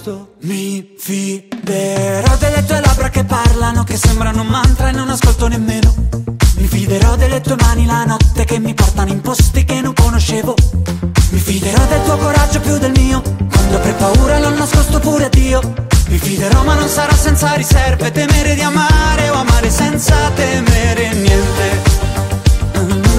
nascosto. Mi fiderò delle tue labbra che parlano, che sembrano un mantra e non ascolto nemmeno. Mi fiderò delle tue mani la notte che mi portano in posti che non conoscevo. Mi fiderò del tuo coraggio più del mio, quando avrei paura l'ho nascosto pure a Dio. Mi fiderò ma non sarà senza riserve, temere di amare o amare senza temere niente.